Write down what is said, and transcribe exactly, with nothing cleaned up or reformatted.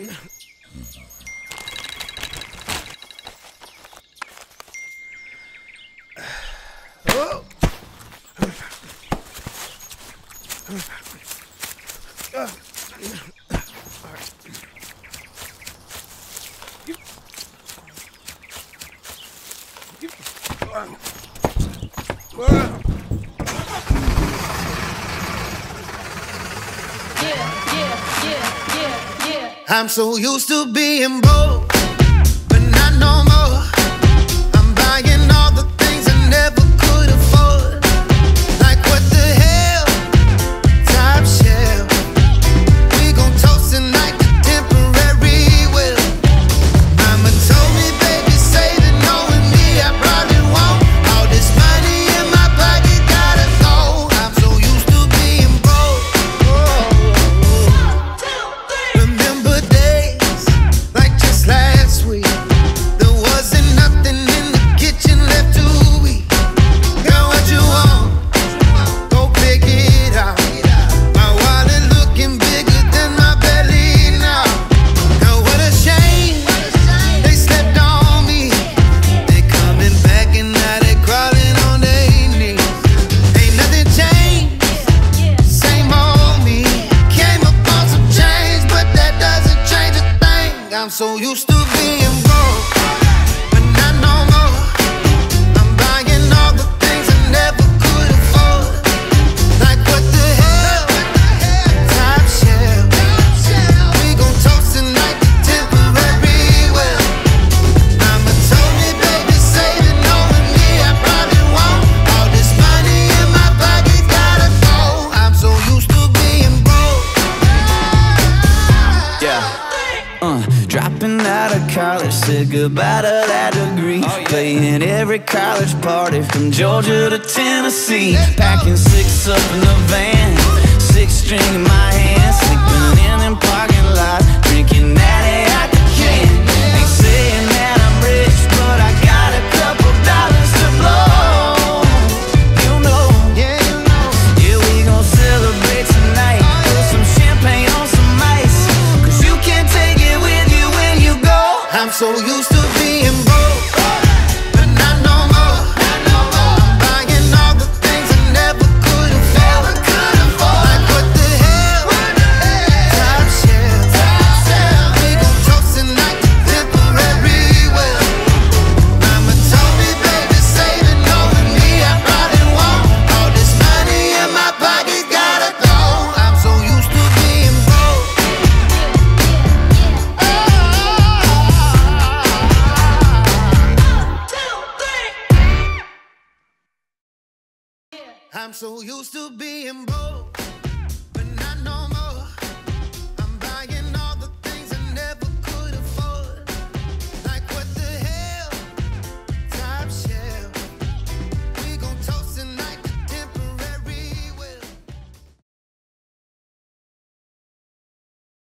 Oh. Uh. I'm so used to being broke, but not no more. I'm buying all the things I never could afford. Like what the hell? Top shelf. We gon' toast tonight to temporary wealth. Mama told me, baby, save it, knowing me, I probably won't. All this money in my pocket gotta go. I'm so used to being broke. Remember days like just last week. There wasn't nothing in the kitchen left to eat. Girl, what you want? Go pick it out. My wallet looking bigger than my belly now. Girl, what a shame. They slept on me. They coming back and now they crawling on their knees. Ain't nothing changed. Same old me. Came up on some change, but that doesn't change a thing. I'm so used to being broke, but not no more. I'm buying all the things I never could afford. Like what the hell? Top shelf. We gon' toast tonight to temporary wealth. Mama told me, baby, save it, knowing me, I probably won't. All this money in my pocket gotta go. I'm so used to being broke. Yeah. Uh, dropping out of college, said goodbye to that degree. Oh, yeah. Playing every college party from Georgia to Tennessee. Packing six up in the van, six string in my hand, sleeping in them parking lots, drinking natty out the can. Ain't saying that I'm rich, but I got a couple dollars to blow. You know, Yeah, you know. yeah, we gon' celebrate tonight. Put some champagne on some ice, cause you can't take it with you when you go. I'm so used to being broke, but not no more. I'm buying all the things I never could afford. Like what the hell? Top shelf. We gon' toast tonight to temporary wealth. Mama told me, baby, save it, knowing me, I probably won't. All this money in my pocket gotta go. I'm so used to being broke. I'm so used to being broke.